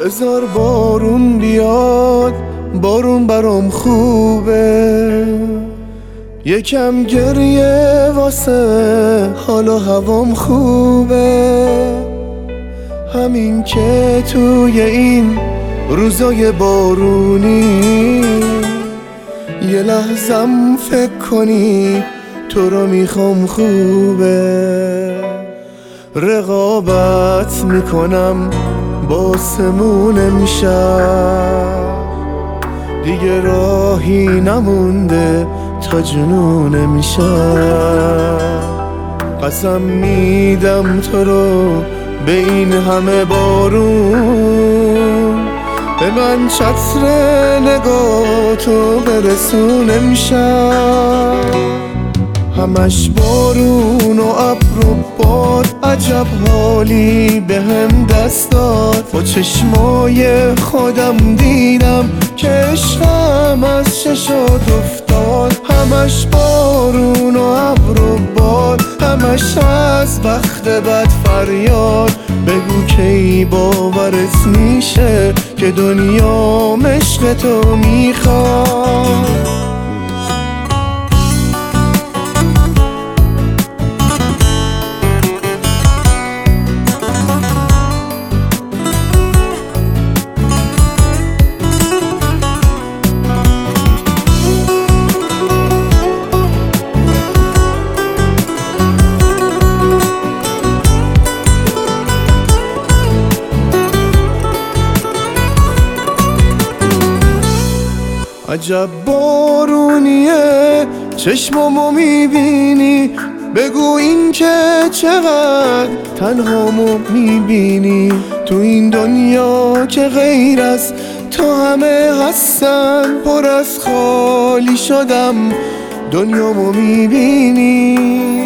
بذار بارون بیاد، بارون برام خوبه، یکم گریه واسه حالا هوام خوبه. همین که توی این روزای بارونی یه لحظم فکر کنی تو رو میخوام خوبه. رقابت میکنم با سمون امشب، دیگه راهی نمونده تا جنون امشب. قسم میدم تو رو به این همه بارون، به من چتر نگاه تو برسون امشب. همش بارون و ابر و باد، عجب حالی به هم دست داد. با چشمای خودم دیدم که عشقم از چشات افتاد. همش بارون و ابر و باد، همش از بخت بد فریاد. بگو کی باورت میشه که دنیا عشق تو میخواد. عجب بارونیه چشمامو میبینی، بگو این که چقدر تنهامو میبینی. تو این دنیا که غیر از تو همه هستن، پر از خالی شدم دنیامو میبینی.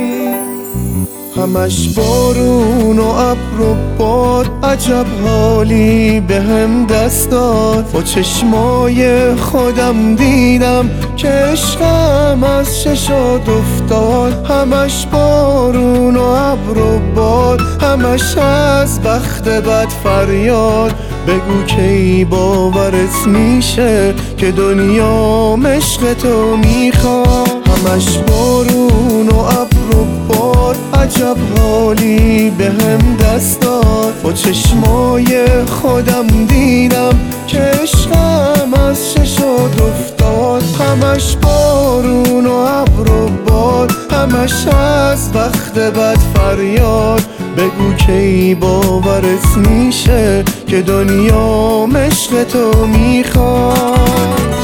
همش بارون و ابر و باد، عجب حالی به هم دست داد. با چشمای خودم دیدم که عشقم از چشات افتاد. همش بارون و ابر و باد، همش از بخت بد فریاد. بگو کی باورت میشه که دنیا عشق تو میخواد. همش بارون و ابر و باد، عجب حالی به هم دست داد. با چشمای خودم دیدم که عشقم از چشات افتاد. همش بارون و ابر و باد، همش از بخت بد فریاد. بگو کی باورت میشه که دنیا عشق تو میخواد.